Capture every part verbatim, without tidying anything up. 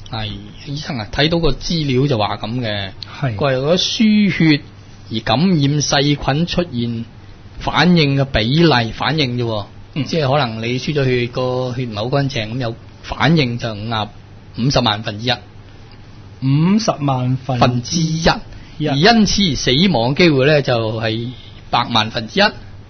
係醫生啊，睇到個資料就話咁嘅， 係佢話如果輸血而感染細菌出現反應嘅比例反應啫， 嗯、 即係可能你輸咗血個血唔係好乾淨咁有反應就五啊五十萬分之一， 五十萬分分之一， 一而因此而死亡機會咧就係百萬分之一。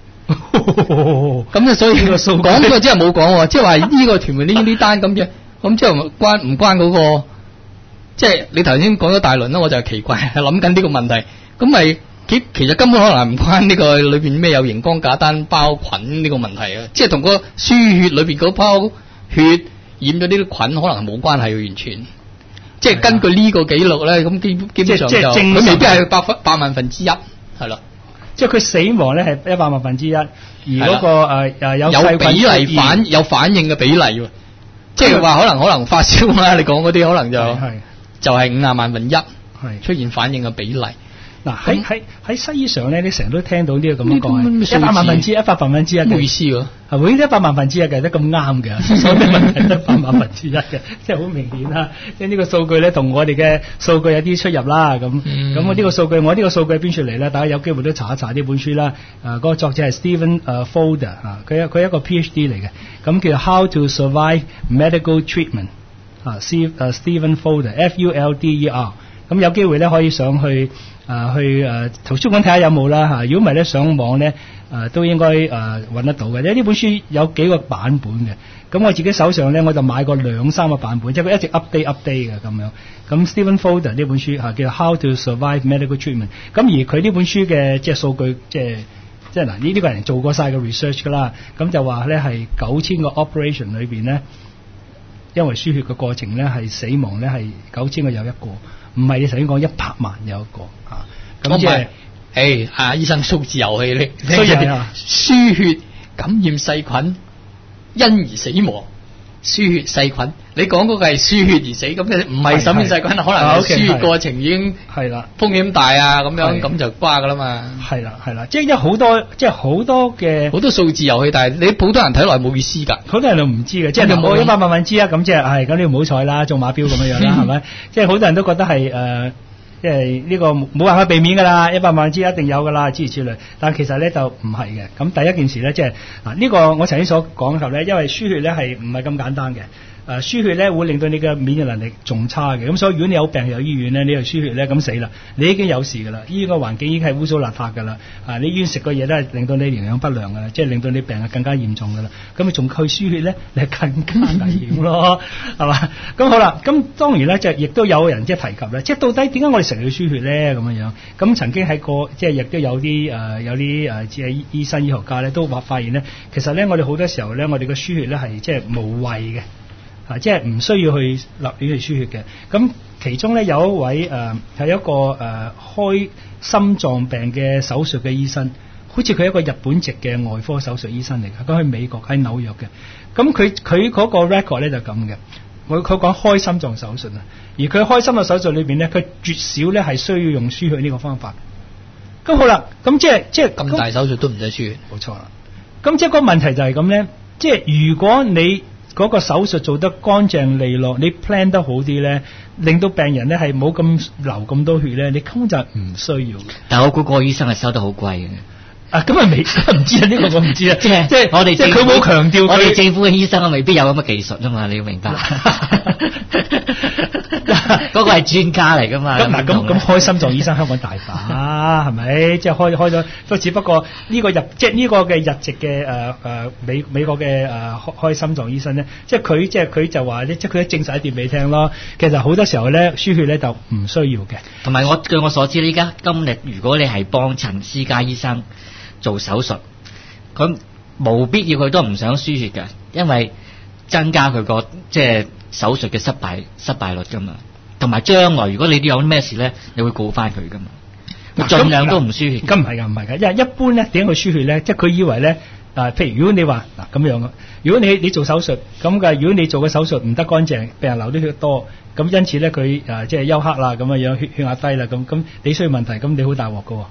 咁啊，所以呢個數講咗即係冇講，即係話呢個屯門呢呢單咁嘅，咁即係關唔關嗰、那個？即係你頭先講咗大輪啦，我就奇怪，係諗緊呢個問題。咁咪其其實根本可能唔關呢個裏邊咩有熒光假單包菌呢個問題啊，即係同個輸血裏邊嗰包血染咗呢啲菌可能係冇關係嘅，完全。即係根據呢個記錄咧，咁基基本上就佢未必係百分百萬分之一，係咯。 即係佢死亡咧係一百萬分之一，而嗰、那個誒誒有有比例反有反應嘅比例喎，即係話可能可能發燒啦，你講嗰啲可能就就係五廿萬分一出現反應嘅比例。 嗱喺喺喺西醫上咧，你成日都聽到呢個咁樣講，一百萬分之一，一百萬分之一， 冇意思喎。 係會一百萬分之一嘅，得咁啱嘅，所以問題得一百萬分之一嘅，即係好明顯啦。即係呢個數據咧，同我哋嘅數據有啲出入啦。咁咁我呢個數據，我呢個數據邊出嚟咧？大家有機會都查一查呢本書啦。誒、呃，嗰、那個作者係 Stephen 誒 Folder 啊，佢佢一個 PhD 嚟嘅，咁叫 How to Survive Medical Treatment 啊 ，C 誒 Stephen Folder，F U L D E R。咁有機會咧可以上去。誒、呃、去誒、呃、圖書館睇下有冇啦嚇，如果唔係咧上網咧誒、呃、都應該誒揾得到嘅。因為呢本書有幾個版本嘅，咁我自己手上咧我就買過兩三個版本，即係佢一直 update update 嘅咁樣。咁 Stephen Folder 呢本書嚇叫 How to Survive Medical Treatment， 咁而佢呢本書嘅即係數據即係即係嗱呢呢個人做過晒個 research 㗎啦，咁就話咧係九千個 operation 裏邊咧，因為輸血嘅過程咧係死亡咧係九千個有一個。唔係你頭先講一百萬有一個啊，咁即係，誒啊醫生數字遊戲你， 所以啊， 輸血感染細菌因而死亡，輸血細菌，你講嗰個係輸血而死，咁嘅唔係感染細菌，可能係輸血過程已經係啦，風險大啊咁樣，咁就瓜噶啦嘛，係啦係啦，即係因為好多即係好多嘅好多數字遊戲，但係你普通人睇落係冇意思㗎，好多人都唔知嘅，即係冇一百萬分之一咁即係，係咁你唔好彩啦，中馬標咁樣樣啦，係咪？即係好多人都覺得係誒。呃即係呢個冇辦法避免㗎啦，一百萬之一定有㗎啦，諸如此類。但其實咧就唔係嘅。咁第一件事咧，即係嗱呢個我曾經所講嘅咧，因為輸血咧係唔係咁簡單嘅。誒、呃、輸血咧會令到你嘅免疫能力仲差嘅，咁所以如果你有病有醫院咧，你又輸血咧，咁死啦！你已經有事㗎啦，醫院個環境已經係污糟邋遢㗎啦，啊！你醫院食嘅嘢都係令到你營養不良㗎啦，即係令到你病係更加嚴重㗎啦。咁你仲去輸血咧，你係更加危險咯，係嘛？咁好啦，咁當然咧，就亦都有人即係提及咧，即係到底點解我哋成日要輸血咧？咁樣樣咁曾經喺個即係亦都有啲誒、呃、有啲誒即係醫生醫學家咧都話發現咧，其實咧我哋好多時候咧，我哋嘅輸血咧係即係無謂嘅。啊，即係唔需要去立亂去輸血嘅。咁其中咧有一位誒係、呃、一個誒、呃、開心臟病嘅手術嘅醫生，好似佢係一個日本籍嘅外科手術醫生嚟嘅，佢喺美國喺紐約嘅。咁佢佢嗰個 record 咧就咁嘅，佢佢講開心臟手術啊，而佢開心嘅手術裏邊咧，佢絕少咧係需要用輸血呢個方法。咁好啦，咁即係即係咁大手術都唔使輸血，冇錯啦。咁即係個問題就係咁咧，即係如果你嗰個手術做得乾淨利落，你 plan 得好啲咧，令到病人咧係冇咁流咁多血咧，你根本就唔需要嘅。 但係我估個醫生係收得好貴嘅。 啊，咁啊未唔知啊，呢、這個我唔知啊，即係即係我哋即係佢冇強調， 我哋政府嘅醫生未必有咁嘅技術啊嘛，你要明白。嗰個係專家嚟噶嘛。咁嗱，咁咁開心臟醫生香港大把，係咪？即係開開咗，都只不過呢個日即係呢個嘅日籍嘅誒誒美美國嘅誒、呃、開心臟醫生咧，即係佢即係佢就話咧，即係佢都證實一啲俾你聽咯。其實好多時候咧，輸血咧就唔需要嘅。 同埋我據我所知，呢家今日如果你係幫陳私家醫生做手術，佢冇必要佢都唔想輸血嘅，因為增加佢個即係手術嘅失敗失敗率噶嘛。同埋將來如果你都有啲咩事咧，你會告翻佢噶嘛。佢盡量都唔輸血。 咁唔係噶，唔係噶，因為一般咧點解佢輸血咧？即係佢以為咧啊、呃，譬如如果你話嗱咁樣嘅，如果你你做手術咁嘅，如果你做嘅手術唔得乾淨，病人流啲血多，咁因此咧佢誒即係休克啦，咁嘅樣血血壓低啦，咁咁你需要問題，咁你好大鑊噶。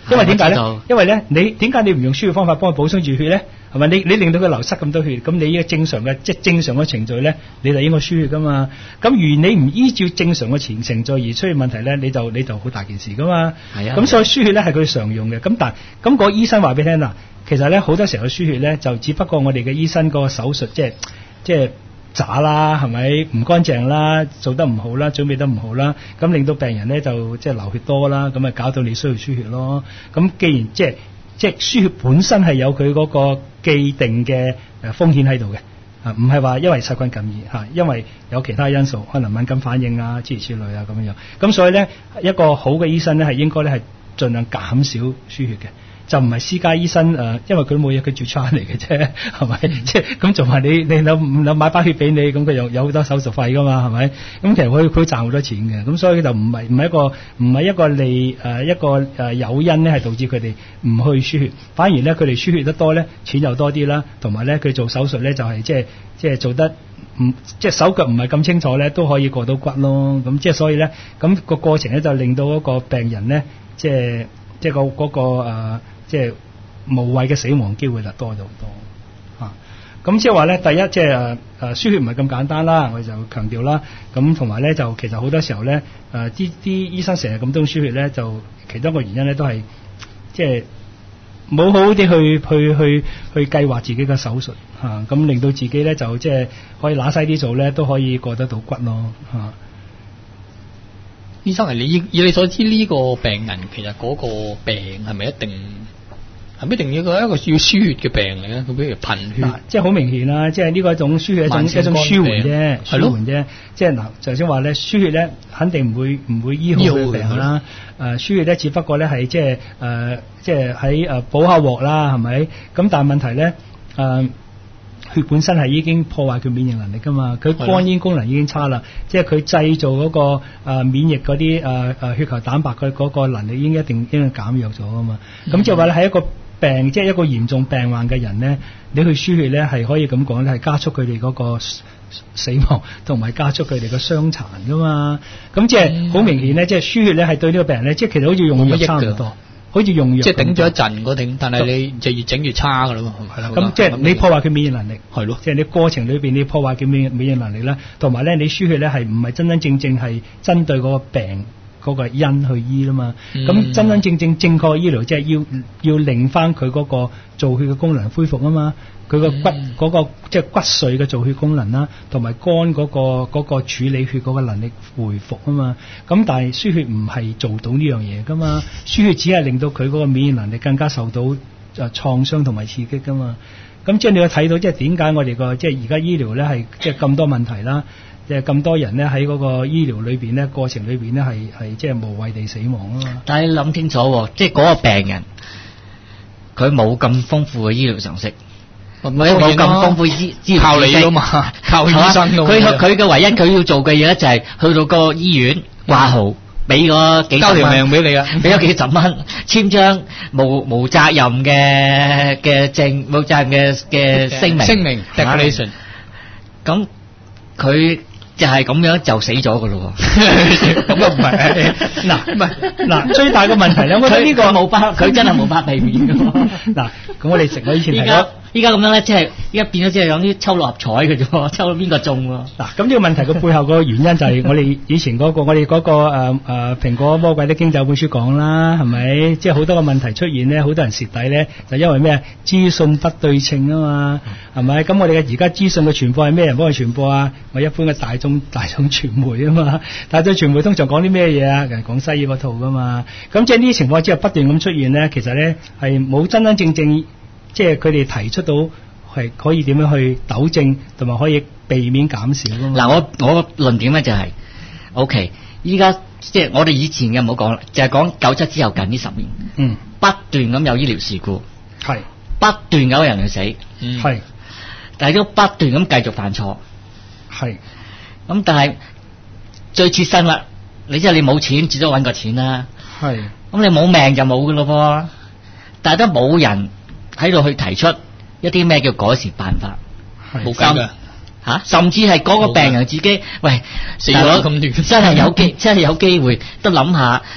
因為點解咧？因為咧，你點解你唔用輸血方法幫佢補充住血咧？係咪？你你令到佢流失咁多血，咁你嘅正常嘅即係正常嘅程序咧，你就應該輸血噶嘛。咁如你唔依照正常嘅程程序而出現問題咧，你就你就好大件事噶嘛。係啊。咁所以輸血咧係佢常用嘅。咁但咁個醫生話俾你聽嗱，其實咧好多時候嘅輸血咧就只不過我哋嘅醫生個手術即係即係渣啦，係咪唔乾淨啦，做得唔好啦，準備得唔好啦，咁令到病人咧就即係流血多啦，咁啊搞到你需要輸血咯。咁既然即係即係輸血本身係有佢嗰個既定嘅誒風險喺度嘅，啊唔係話因為細菌感染嚇，因為有其他因素，可能敏感反應啊諸如此類啊咁樣樣。咁所以咧一個好嘅醫生咧係應該咧係盡量減少輸血嘅。就唔係私家醫生誒、呃，因為佢冇嘢，佢住餐嚟嘅啫，係咪？即係咁，仲話你你諗諗買包血俾你，咁佢又有好多手續費噶嘛，係咪？咁其實佢佢賺好多錢嘅，咁所以就唔係唔係一個唔係一個利誒、呃、一個誒誘因咧，係導致佢哋唔去輸血，反而咧佢哋輸血得多咧，錢又多啲啦，同埋咧佢做手術咧就係、是、即係即係做得唔即係手腳唔係咁清楚咧，都可以過到骨咯。咁即係所以咧，咁、那個過程咧就令到嗰個病人咧，即係即係、那個嗰、那個誒。呃即係無謂嘅死亡機會就多咗好多嚇，咁即係話咧，第一即係誒誒輸血唔係咁簡單啦，我就強調啦。咁同埋咧就其實好多時候咧誒啲啲醫生成日咁多輸血咧，就其中一個原因咧都係即係冇好好啲去去去去計劃自己嘅手術嚇，咁、啊、令到自己咧就即係可以揦西啲做咧都可以過得到骨咯嚇。啊、 醫生係你以你所知呢、這個病人其實嗰個病係咪一定？係咪一定要一個一個要輸血嘅病嚟咧？佢比如貧血， 啊、即係好明顯啦，即係呢個一種輸血一種一種舒緩啫，舒緩啫。即係嗱，頭先話咧，輸血咧肯定唔會唔會醫好佢病啦。誒，輸血咧只不過咧係即係誒，即係喺誒補下鑊啦，係咪？咁但係問題咧誒。呃血本身係已經破壞佢免疫能力噶嘛，佢肝煙功能已經差啦，即係佢製造嗰、那個誒、呃、免疫嗰啲誒誒血球蛋白佢嗰個能力已經一定已經減弱咗啊嘛，咁、嗯、即係話咧喺一個病即係一個嚴重病患嘅人咧，你去輸血咧係可以咁講咧係加速佢哋嗰個死亡同埋加速佢哋嘅傷殘噶嘛，咁即係好明顯咧，即係輸血咧係對呢個病人咧，即係其實好似用藥差唔多。好似用藥，即係頂咗一陣嗰頂，但係你就越整越差噶啦嘛，係啦。咁即係你破壞佢免疫能力，係咯，即係你過程裏邊你破壞佢免免疫能力啦，同埋咧你輸血咧係唔係真真正正係針對嗰個病嗰個因去醫啦嘛？咁、嗯、真真正正正確嘅醫療即係要要令翻佢嗰個造血嘅功能恢復啊嘛。佢個骨嗰、嗯那個即係骨髓嘅造血功能啦，同埋肝嗰、那個嗰、那個處理血嗰個能力恢復啊嘛。咁但係輸血唔係做到呢樣嘢噶嘛，輸血只係令到佢嗰個免疫能力更加受到誒創傷同埋刺激噶嘛。咁即係你要睇到即係點解我哋個即係而家醫療咧係即係咁多問題啦，即係咁多人咧喺嗰個醫療裏邊咧過程裏邊咧係係即係無謂地死亡啊嘛。 但係你諗清楚，即係嗰個病人佢冇咁豐富嘅醫療常識。冇冇咁豐富醫醫療靠你噶嘛，靠醫生噶嘛。 佢佢嘅唯一佢要做嘅嘢咧就係去到個醫院掛號，俾個幾十蚊，交條命俾你啊，俾咗幾十蚊，簽張無無責任嘅嘅證，冇責任嘅嘅聲明， 聲明 declaration。 咁佢就係咁樣就死咗噶咯。 咁啊唔係，嗱唔係嗱最大嘅問題咧，我覺得呢個冇法，佢真係冇法避免噶。 嗱，咁我哋食我以前係咯。 依家咁樣咧，即係依家變咗，即係有啲抽六合彩嘅啫，抽到邊個中喎？ 嗱，咁呢個問題嘅背後個原因就係我哋以前嗰、那個，我哋嗰、那個誒誒蘋果魔鬼的經濟本書講啦，係咪？即係好多個問題出現咧，好多人蝕底咧，就因為咩？資訊不對稱啊嘛，係咪？咁我哋嘅而家資訊嘅傳播係咩人幫佢傳播啊？我一般嘅大眾大眾傳媒啊嘛，大眾傳媒通常講啲咩嘢啊？人講西醫嗰套噶嘛，咁即係呢啲情況之後不斷咁出現咧，其實咧係冇真真正正。即係佢哋提出到係可以點樣去糾正，同埋可以避免減少㗎嘛。 嗱，我我個論點咧就係、是、，OK，依家即係我哋以前嘅唔好講啦，就係講九七之後近呢十年， 嗯， 不斷咁有醫療事故， 係不斷有人去死，係、 嗯， 但係都不斷咁繼續犯錯， 係， 咁但係最切身啦，你即係你冇錢，至多搵個錢啦， 係， 咁你冇命就冇噶咯噃，但係都冇人喺度去提出一啲咩叫改善辦法， 冇計噶吓，甚至係嗰個病人自己，喂， 死咗咁短， 真係有機，真係有機會都諗下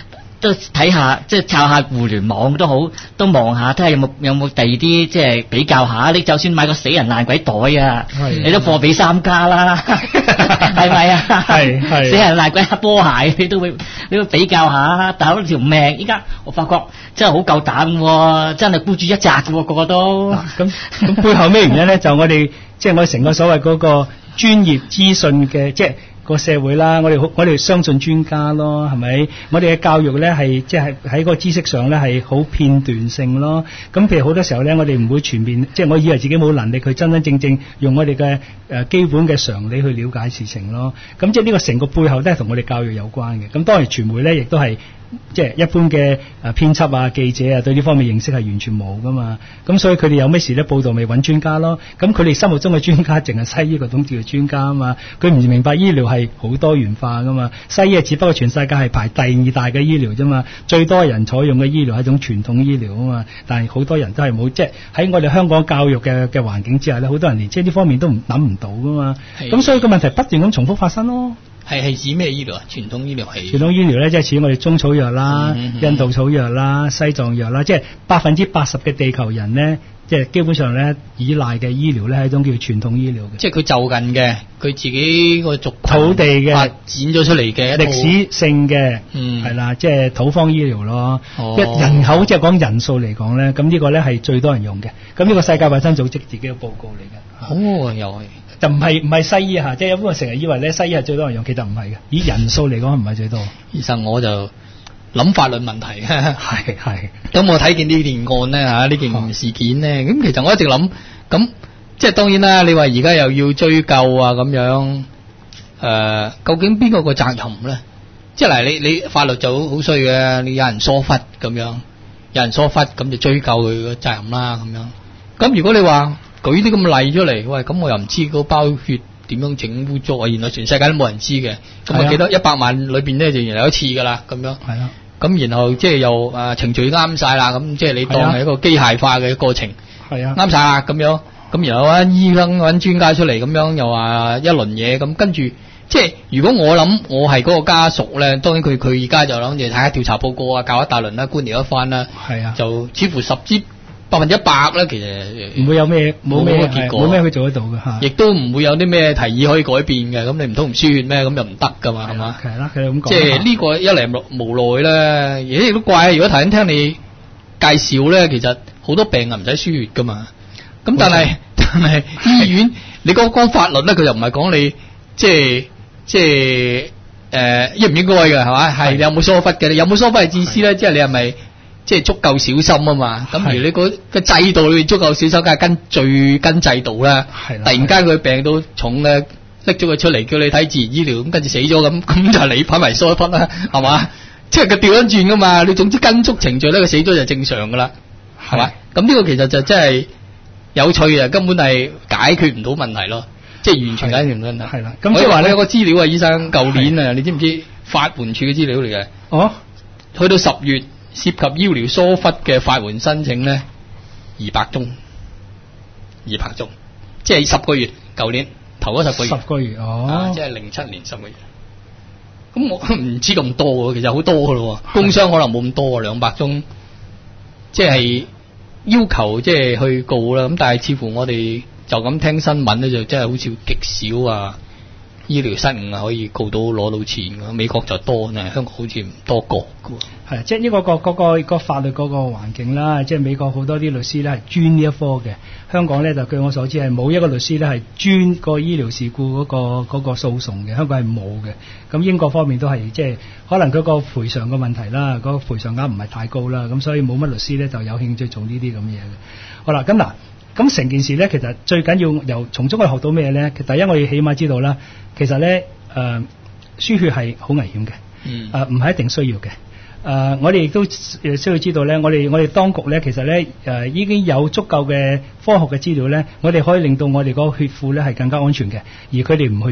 都睇下，即係抄下互聯網都好，都望下睇下有冇有冇第二啲即係比較下。你就算買個死人爛鬼袋啊，你都貨比三家啦，係咪啊？係係死人爛鬼波鞋，你都會你都比較下。但係條命依家我發覺真係好夠膽喎，真係孤注一擲嘅喎，個個都。 咁咁背後咩原因咧？就我哋即係我哋成個所謂嗰個專業資訊嘅即係。個社會啦，我哋好，我哋相信專家咯，係咪？我哋嘅教育咧係即係喺個知識上咧係好片段性咯。咁譬如好多時候咧，我哋唔會全面，即係我以為自己冇能力去真真正正用我哋嘅誒基本嘅常理去了解事情咯。咁即係呢個成個背後都係同我哋教育有關嘅。咁當然傳媒咧亦都係。即係一般嘅誒編輯啊、記者啊，對呢方面認識係完全冇噶嘛。咁所以佢哋有咩事咧，報道咪揾專家咯。咁佢哋心目中嘅專家淨係西醫嗰種叫做專家啊嘛。佢唔明白醫療係好多元化噶嘛。西醫只不過全世界係排第二大嘅醫療啫嘛。最多人採用嘅醫療係一種傳統醫療啊嘛。但係好多人都係冇，即係喺我哋香港教育嘅嘅環境之下咧，好多人連即係呢方面都唔諗唔到噶嘛。咁所以個問題不斷咁重複發生咯。 係係指咩醫療啊？傳統醫療係傳統醫療咧，即係似我哋中草藥啦、嗯嗯、印度草藥啦、西藏藥啦，即係百分之八十嘅地球人咧，即係基本上咧依賴嘅醫療咧係一種叫傳統醫療嘅。即係佢就近嘅，佢自己個族土地嘅發展咗出嚟嘅歷史性嘅，嗯，係啦，即係土方醫療咯。哦、一人口即係講人數嚟講咧，咁呢個咧係最多人用嘅。咁呢個世界衛生組織自己嘅報告嚟嘅。哦，又係。就唔係唔係西醫嚇，即係一般人成日以為咧西醫係最多人用，其實唔係嘅。以人數嚟講唔係最多。其實我就諗法律問題，係係。咁我睇見呢件案咧嚇，呢件事件咧，咁其實我一直諗，咁即係當然啦。你話而家又要追究啊咁樣，誒、呃，究竟邊個個責任咧？即係嗱，你你法律就好衰嘅，你有人疏忽咁樣，有人疏忽咁就追究佢個責任啦咁樣。咁如果你話，舉啲咁嘅例出嚟，喂，咁我又唔知嗰包血點樣整污糟啊！原來全世界都冇人知嘅，咁我記得一百萬裏邊咧就原來有一次噶啦，咁樣。係啊。咁然後即係又誒、呃、程序啱晒啦，咁即係你當係一個機械化嘅過程。係啊。啱晒啦，咁樣，咁然後揾醫生揾專家出嚟，咁樣又話一輪嘢，咁跟住，即係如果我諗我係嗰個家屬咧，當然佢佢而家就諗住睇下調查報告啊，搞一大輪啦，官僚一番啦。係啊。就似乎十支。百分之一百咧，其實唔會有咩冇咩結果，冇咩可以做得到嘅嚇，亦都唔會有啲咩提議可以改變嘅。咁你唔通唔輸血咩？咁又唔得噶嘛，係嘛？係啦，佢咁講。即係呢個一嚟無奈咧，而且亦都怪。如果頭先聽你介紹咧，其實好多病人唔使輸血噶嘛。咁但係但係醫院，你講講法律咧，佢又唔係講你即係即係誒應唔應該嘅係嘛？係你有冇疏忽嘅？你有冇疏忽嘅意思咧？即係你係咪？即係足夠小心啊嘛，咁而你個個制度裏邊足夠小心，梗係跟最跟制度啦。係啦，突然間佢病到重咧，拎咗佢出嚟叫你睇自然醫療，咁跟住死咗咁，咁就係你反為疏忽啦，係嘛？即係佢調翻轉噶嘛，你總之跟足程序咧，佢死咗就正常噶啦，係嘛？咁呢個其實就真係有趣嘅，根本係解決唔到問題咯，即係完全解決唔到問題。係啦，咁即係話咧有個資料啊，醫生舊年啊，你知唔知法援處嘅資料嚟嘅？哦，去到十月。涉及醫療疏忽嘅法援申請咧，二百宗，二百宗，即係十個月，舊年頭嗰十個月，十個月哦，啊、即係零七年十個月。咁我唔知咁多喎，其實好多噶咯，工傷可能冇咁多，兩百宗，即係要求即係去告啦。咁但係似乎我哋就咁聽新聞咧，就真係好似極少啊。醫療失誤啊，可以告到攞到錢㗎，美國就多呢，香港好似唔多個㗎。係，即係呢個個嗰個個法律嗰個環境啦，即係美國好多啲律師咧係專呢一科嘅，香港咧就據我所知係冇一個律師咧係專個醫療事故嗰個嗰個訴訟嘅，香港係冇嘅。咁英國方面都係即係可能佢個賠償嘅問題啦，嗰個賠償額唔係太高啦，咁所以冇乜律師咧就有興趣做呢啲咁嘢嘅。好啦，咁嗱。咁成件事咧，其實最緊要由從中去學到咩咧？第一，我哋起碼知道啦，其實咧，誒、呃，輸血係好危險嘅，嗯，誒、呃，唔係一定需要嘅，誒、呃，我哋亦都誒需要知道咧，我哋我哋當局咧，其實咧，誒、呃，已經有足夠嘅科學嘅資料咧，我哋可以令到我哋嗰個血庫咧係更加安全嘅，而佢哋唔去做嘅。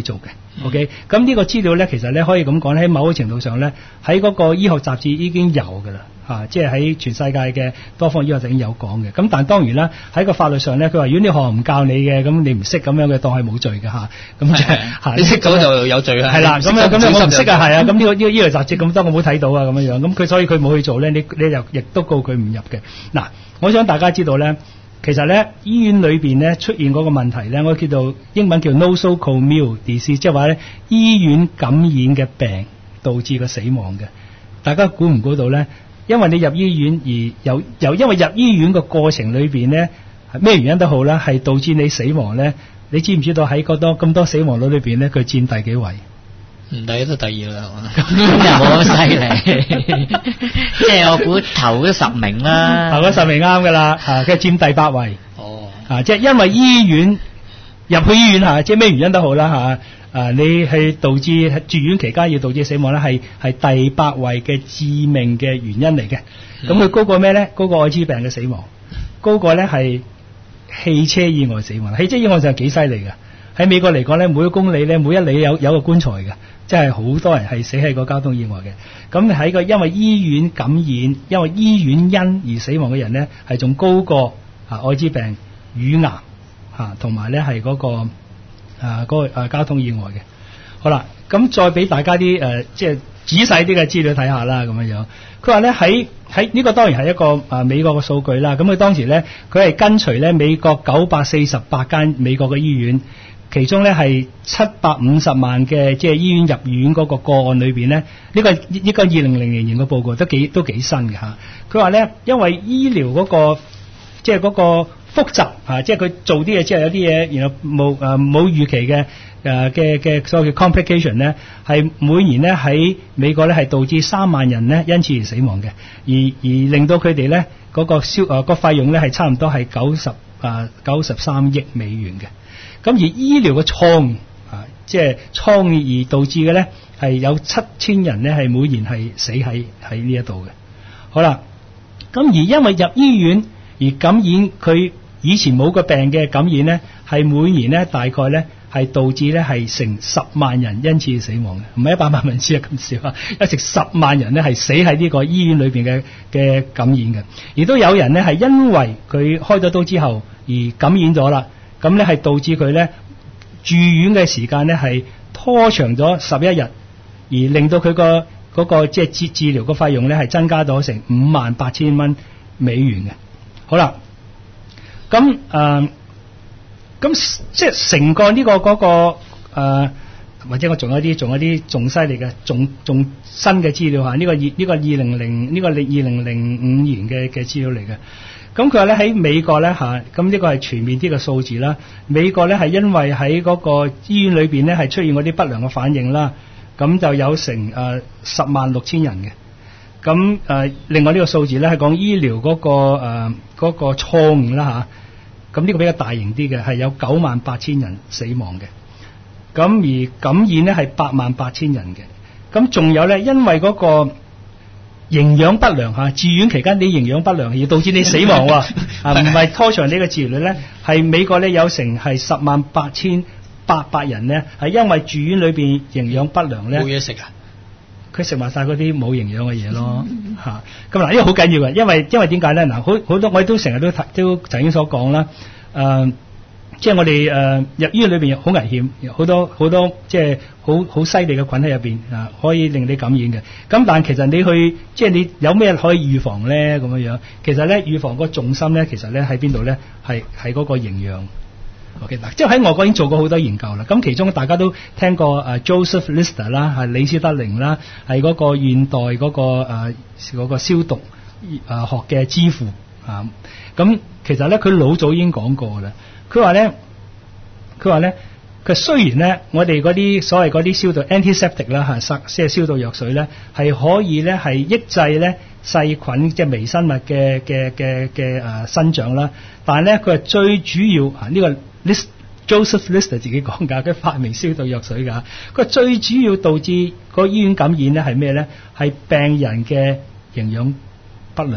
OK， 咁呢個資料咧，其實咧可以咁講，喺某個程度上咧，喺嗰個醫學雜誌已經有㗎啦，嚇，即係喺全世界嘅多方醫學雜誌已經有講嘅。咁但係當然啦，喺個法律上咧，佢話如果你學校唔教你嘅，咁你唔識咁樣嘅，當係冇罪嘅嚇。咁即係嚇， 你識咗就有罪啦。 係啦，咁樣咁樣我唔識啊，係啊，咁呢個呢個醫學雜誌咁多我冇睇到啊，咁樣樣，咁佢所以佢冇去做咧，你你就亦都告佢唔入嘅。嗱，我想大家知道咧。其實咧，醫院裏邊咧出現嗰個問題咧，我叫做英文叫 nosocomial disease， 即係話咧醫院感染嘅病導致個死亡嘅。大家估唔估到咧？因為你入醫院而有由因為入醫院個過程裏邊咧，咩原因都好啦，係導致你死亡咧。你知唔知道喺咁多咁多死亡率裏邊咧，佢佔第幾位？ 唔第一都第二啦， 咁又冇咁犀利，即係我估頭嗰十名啦， 頭嗰十名啱噶啦，啊，佢佔第八位。 哦，啊， 即係因為醫院入去醫院嚇，即係咩原因都好啦嚇，啊，你係導致住院期間要導致死亡咧，係係第八位嘅致命嘅原因嚟嘅。咁佢、嗯、高過咩咧？高過愛滋病嘅死亡，高過咧係汽車意外死亡。汽車意外就係幾犀利嘅。喺美國嚟講咧，每個公里咧，每一里有有個棺材嘅。即係好多人係死喺個交通意外嘅，咁喺個因為醫院感染，因為醫院因而死亡嘅人咧，係仲高過啊愛滋病、乳癌嚇，同埋咧係嗰個啊嗰、嗰個啊交通意外嘅。好啦，咁再俾大家啲誒、呃、即係仔細啲嘅資料睇下啦，咁樣樣。佢話咧喺喺呢個當然係一個啊美國嘅數據啦。咁佢當時咧佢係跟隨咧美國九百四十八間美國嘅醫院。其中咧係七百五十萬嘅即係醫院入院嗰個個案裏邊咧，呢、這個呢、這個二零零零年嘅報告都幾都幾新嘅嚇。佢話咧，因為醫療嗰、那個即係嗰個複雜啊，即係佢做啲嘢之後有啲嘢，然後冇誒冇預期嘅誒嘅嘅所謂嘅 complication 咧，係每年咧喺美國咧係導致三萬人咧因此而死亡嘅，而而令到佢哋咧嗰個消誒個費用咧係差唔多係九十誒九十三億美元嘅。咁而醫療嘅錯誤啊，即係錯誤而導致嘅咧，係有七千人咧係每年係死喺喺呢一度嘅。好啦，咁而因為入醫院而感染佢以前冇個病嘅感染咧，係每年咧大概咧係導致咧係成十萬人因此而死亡嘅，唔係一百萬分之一咁少啊，一成十萬人咧係死喺呢個醫院裏邊嘅嘅感染嘅，而都有人咧係因為佢開咗刀之後而感染咗啦。咁咧係導致佢咧住院嘅時間咧係拖長咗十一日，而令到佢個嗰個即係治治療個費用咧係增加咗成五萬八千蚊美元嘅。好啦，咁誒咁即係成個呢個嗰個誒，或者我仲有啲仲有啲仲犀利嘅，仲仲新嘅資料嚇，呢個二呢個二零零呢個二零零五年嘅嘅資料嚟嘅。咁佢話咧喺美國咧嚇，咁呢個係全面啲嘅數字啦。美國咧係因為喺嗰個醫院裏邊咧係出現嗰啲不良嘅反應啦，咁就有成誒十萬六千人嘅。咁誒、呃、另外呢個數字咧係講醫療嗰、嗰個誒嗰、呃嗰個錯誤啦嚇，咁呢個比較大型啲嘅係有九萬八千人死亡嘅。咁而感染咧係八萬八千人嘅。咁仲有咧因為嗰、嗰個營養不良嚇，住院期間你營養不良而導致你死亡喎，啊唔係拖長呢個治療率咧，係美國咧有成係十萬八千八百人咧，係因為住院裏邊營養不良咧， 冇嘢食啊， 佢食埋晒嗰啲冇營養嘅嘢咯嚇。咁嗱呢個好緊要嘅，因為因為點解咧？嗱好好多我哋都成日都都曾經所講啦，誒、呃。即係我哋誒、呃、入醫院裏邊好危險，好多好多即係好好犀利嘅菌喺入邊啊，可以令你感染嘅。咁但係其實你去即係你有咩可以預防咧咁樣樣？其實咧預防個重心咧，其實咧喺邊度咧？係係嗰個營養。OK 嗱，即係喺外國已經做過好多研究啦。咁其中大家都聽過誒、uh, Joseph Lister 啦，係李斯德靈啦，係嗰個現代嗰、嗰個誒、uh, 嗰個消毒誒、uh, 學嘅之父啊。咁其實咧佢老早已經講過啦。佢話咧，佢話咧，佢雖然咧，我哋嗰啲所謂嗰啲消毒 antiseptic 啦嚇，即係消毒藥水咧，係可以咧係抑制咧細菌即係微生物嘅嘅嘅嘅誒生長啦。但係咧，佢係最主要啊呢、呢個 List Joseph Lister 自己講㗎，佢發明消毒藥水㗎。佢最主要導致個醫院感染咧係咩咧？係病人嘅營養不良。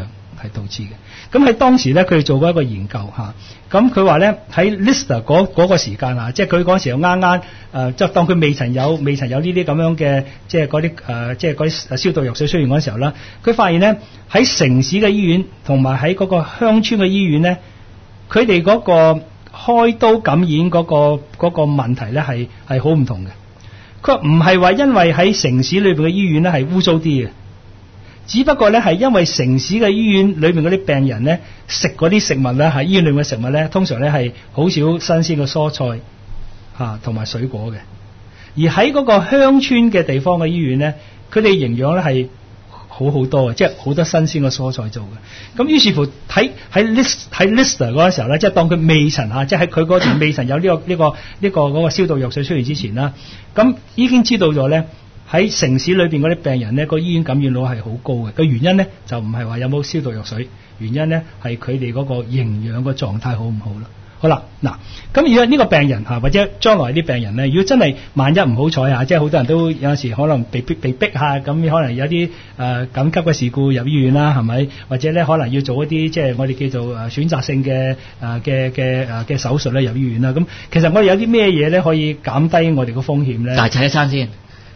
係導致嘅。咁喺當時咧，佢哋做過一個研究嚇，咁佢話咧喺 Lister 嗰嗰個時間啊，即係佢嗰時又啱啱誒，即係當佢未曾有未曾有呢啲咁樣嘅，即係嗰啲誒，即係嗰啲消毒藥水出現嗰時候啦，佢發現咧喺城市嘅醫院同埋喺嗰個鄉村嘅醫院咧，佢哋嗰個開刀感染嗰個嗰個問題咧係係好唔同嘅。佢話唔係話因為喺城市裏邊嘅醫院咧係污糟啲嘅。只不過咧，係因為城市嘅醫院裏面嗰啲病人咧，食嗰啲食物咧，喺醫院裏面嘅食物咧，通常咧係好少新鮮嘅蔬菜嚇同埋水果嘅。而喺嗰個鄉村嘅地方嘅醫院咧，佢哋營養咧係好好多嘅，即係好多新鮮嘅蔬菜做嘅。咁於是乎喺喺 list 喺 Lister 嗰個時候咧，即係當佢未曾嚇，即係喺佢嗰段未曾有呢個呢個呢個嗰個消毒藥水出現之前啦，咁已經知道咗咧。喺城市裏邊嗰啲病人咧，個醫院感染率係好高嘅。個原因咧就唔係話有冇消毒藥水，原因咧係佢哋嗰個營養個狀態好唔好咯。好啦，嗱，咁如果呢個病人嚇或者將來啲病人咧，如果真係萬一唔好彩嚇，即係好多人都有時可能被逼被逼下，咁可能有啲誒、呃、緊急嘅事故入醫院啦，係咪？或者咧可能要做一啲即係我哋叫做誒選擇性嘅誒嘅嘅誒嘅手術咧入醫院啦。咁其實我哋有啲咩嘢咧可以減低我哋個風險咧？ 大踩一餐先。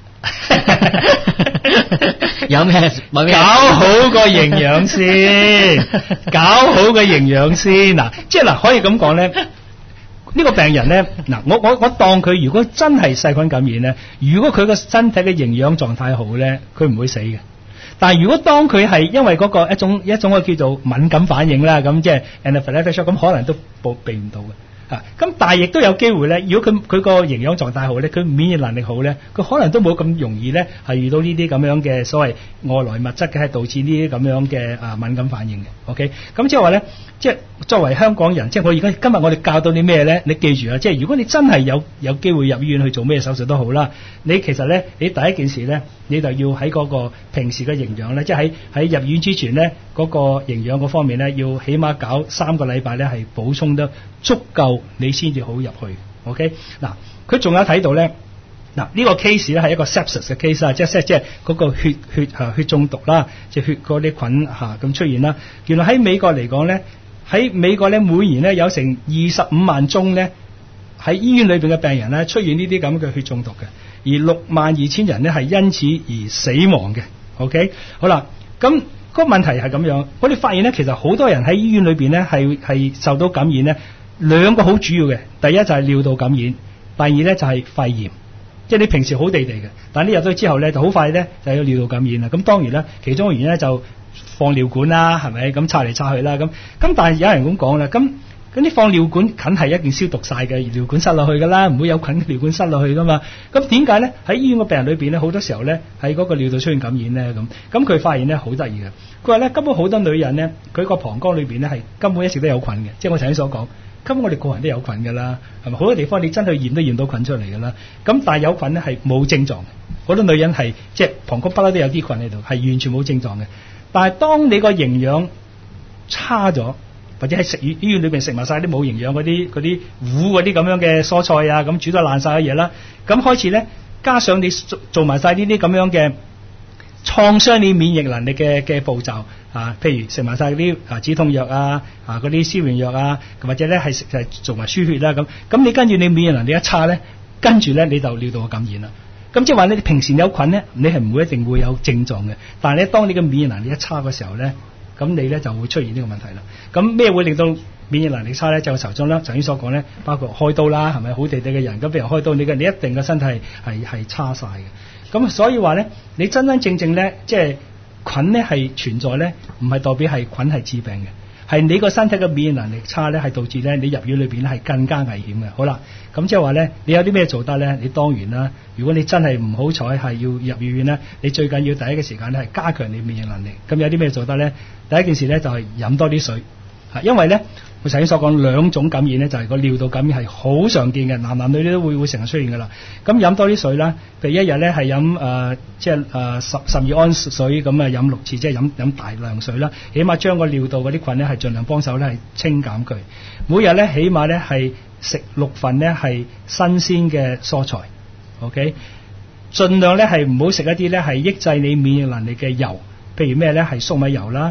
有咩搞好個營養先，搞好個營養先嗱，即係嗱可以咁講咧，呢、呢個病人咧嗱，我我我當佢如果真係細菌感染咧，如果佢個身體嘅營養狀態好咧，佢唔會死嘅。但係如果當佢係因為嗰個一種一種嘅叫做敏感反應啦，咁即係 anaphylactic shock，咁可能都避避唔到嘅。啊，咁但係亦都有機會咧，如果佢佢個營養狀態好咧，佢免疫能力好咧，佢可能都冇咁容易咧係遇到呢啲咁樣嘅所謂外來物質嘅係導致呢啲咁樣嘅啊敏感反應嘅。OK，咁即係話咧，即係作為香港人，即係我而家今日我哋教到啲咩咧？你記住啊，即係如果你真係有有機會入醫院去做咩手術都好啦，你其實咧你第一件事咧，你就要喺嗰個平時嘅營養咧，即係喺喺入院之前咧嗰個營養嗰方面咧，要起碼搞三個禮拜咧係補充得足夠。你先至好入去 ，OK？ 嗱，佢仲有睇到咧，嗱呢個 case 咧係一個 sepsis 嘅 case 啊，即係即係嗰個血血啊血中毒啦，即係血嗰啲菌嚇咁出現啦。原來喺美國嚟講咧，喺美國咧每年咧有成二十五萬宗咧喺醫院裏邊嘅病人咧出現呢啲咁嘅血中毒嘅，而六萬二千人咧係因此而死亡嘅。OK？ 好啦，咁個問題係咁樣，我哋發現咧其實好多人喺醫院裏邊咧係係受到感染咧。兩個好主要嘅，第一就係尿道感染，第二咧就係肺炎。即係你平時好地地嘅，但係你入咗去之後咧，就好快咧就有尿道感染啦。咁當然啦，其中嘅原因咧就放尿管啦，係咪？咁插嚟插去啦，咁咁但係有人咁講啦，咁咁啲放尿管梗係一定消毒晒嘅，尿管塞落去噶啦，唔會有菌尿管塞落去噶嘛。咁點解咧？喺醫院個病人裏邊咧，好多時候咧喺嗰個尿道出現感染咧，咁咁佢發現咧好得意嘅，佢話咧根本好多女人咧，佢個膀胱裏邊咧係根本一直都有菌嘅，即係我頭先所講。咁我哋個人都有菌㗎啦，係咪？好多地方你真係驗都驗到菌出嚟㗎啦。咁但係有菌咧係冇症狀嘅，好多女人係即係膀胱不嬲都有啲菌喺度，係完全冇症狀嘅。但係當你個營養差咗，或者喺食醫院裏邊食埋晒啲冇營養嗰啲嗰啲糊嗰啲咁樣嘅蔬菜啊，咁煮得爛晒嘅嘢啦，咁開始咧加上你做做埋晒呢啲咁樣嘅創傷你免疫能力嘅嘅步驟啊，譬如食埋晒啲啊止痛藥啊，啊嗰啲消炎藥啊，或者咧係食係做埋輸血啦咁，咁你跟住你免疫能力一差咧，跟住咧你就尿道感染啦。咁即係話你平時有菌咧，你係唔會一定會有症狀嘅，但係咧當你嘅免疫能力一差嘅時候咧，咁你咧就會出現呢個問題啦。咁咩會令到免疫能力差咧？就頭先啦，頭先所講咧，包括開刀啦，係咪好地地嘅人咁俾人開刀，你嘅你一定嘅身體係係係差晒嘅。咁所以話咧，你真真正正咧，即係菌咧係存在咧，唔係代表係菌係致病嘅，係你個身體嘅免疫能力差咧，係導致咧你入院裏邊咧係更加危險嘅。好啦，咁即係話咧，你有啲咩做得咧？你當然啦，如果你真係唔好彩係要入醫院咧，你最緊要第一個時間咧係加強你免疫能力。咁有啲咩做得咧？第一件事咧就係飲多啲水，嚇，因為咧我頭先所講兩種感染咧，就係個尿道感染係好常見嘅，男男女女都會會成日出現噶啦。咁飲多啲水啦，譬如一日咧係飲誒即係誒十十二安士水咁啊，飲六次，即係飲飲大量水啦，起碼將個尿道嗰啲菌咧係盡量幫手咧係清減佢。每日咧起碼咧係食六份咧係新鮮嘅蔬菜 ，OK， 盡量咧係唔好食一啲咧係抑制你免疫能力嘅油，譬如咩咧係粟米油啦。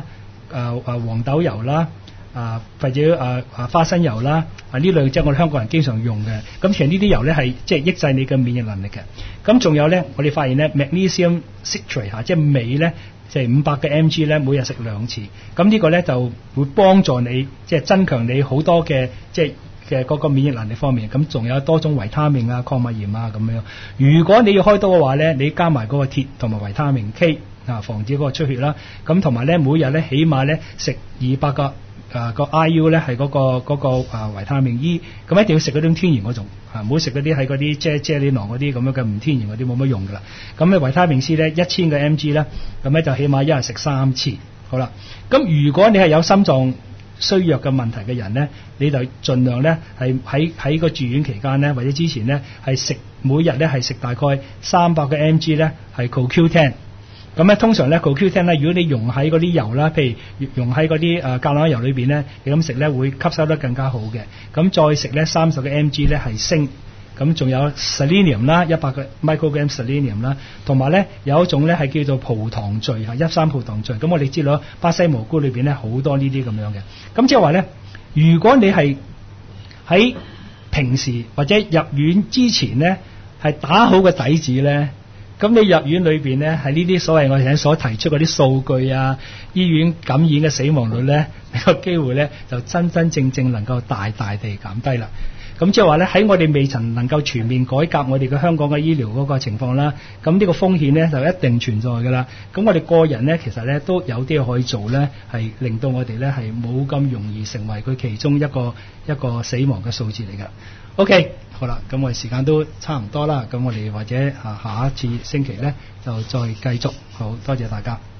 誒誒黃豆油啦。啊，或者啊啊花生油啦，啊呢類即係我哋香港人經常用嘅。咁其實呢啲油咧係即係抑制你嘅免疫能力嘅。咁仲有咧，我哋發現咧 magnesium citrate 嚇，即係鎂咧，就係五百嘅 mg 咧，每日食兩次。咁呢個咧就會幫助你即係增強你好多嘅即係嘅嗰個免疫能力方面。咁仲有多種維他命啊、礦物鹽啊咁樣。如果你要開刀嘅話咧，你加埋嗰個鐵同埋維他命 K 啊，防止嗰個出血啦。咁同埋咧，每日咧起碼咧食二百個。啊個 I U 咧係嗰個嗰、嗰個啊維他命 E， 咁一定要食嗰種天然嗰種，啊唔好食嗰啲喺嗰啲啫啫喱囊嗰啲咁樣嘅唔天然嗰啲冇乜用噶啦。咁咧維他命 C 咧一千個 mg 咧，咁咧就起碼一日食三次。好啦，咁如果你係有心臟衰弱嘅問題嘅人咧，你就盡量咧係喺喺個住院期間咧或者之前咧係食每日咧係食大概三百個 mg 咧係 C O Q 十。咁咧通常咧 C O Q 十咧，如果你溶喺嗰啲油啦，譬如溶喺嗰啲誒橄欖油裏邊咧，你咁食咧會吸收得更加好嘅。咁再食咧三十個 mg 咧係鋅，咁仲有 selenium 啦，一百個 microgram selenium 啦，同埋咧有一種咧係叫做葡萄聚嚇，一三葡萄聚。咁我哋知道巴西蘑菇裏邊咧好多呢啲咁樣嘅。咁即係話咧，如果你係喺平時或者入院之前咧係打好個底子咧。咁你入院裏邊咧，係呢啲所謂我哋頭所提出嗰啲數據啊，醫院感染嘅死亡率咧，呢個機會咧就真真正正能夠大大地減低啦。咁即係話咧，喺我哋未曾能夠全面改革我哋嘅香港嘅醫療嗰個情況啦，咁呢個風險咧就一定存在㗎啦。咁我哋個人咧其實咧都有啲可以做咧，係令到我哋咧係冇咁容易成為佢其中一個一個死亡嘅數字嚟㗎。OK， 好啦，咁我哋時間都差唔多啦，咁我哋或者啊下一次星期咧就再繼續，好多謝大家。